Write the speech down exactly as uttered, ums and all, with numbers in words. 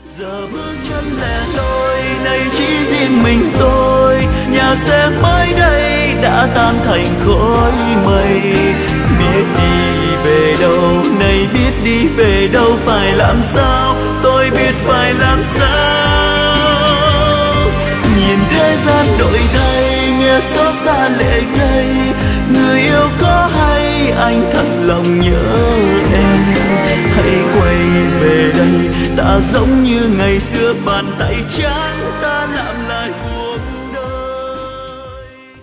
Giờ bước chân lẻ loi này chỉ riêng mình tôi, nhà xe mới đây đã tan thành khói mây. Biết đi về đâu này, biết đi về đâu, phải làm sao, tôi biết phải làm sao. Nhìn thế gian đổi thay, nghe xót xa lệ ngây, người yêu có hay anh thật lòng nhớ em. Hãy quay về đây, ta giống như ngày xưa, bàn tay trắng